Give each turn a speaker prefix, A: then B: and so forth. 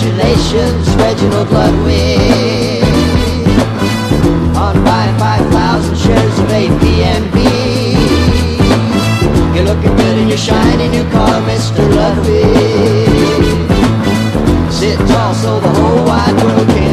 A: Congratulations, Reginald Ludwig, on buying 5,000 shares of APMB. You're looking good in your shiny new car, Mr. Ludwig. Sit tall so the whole wide world can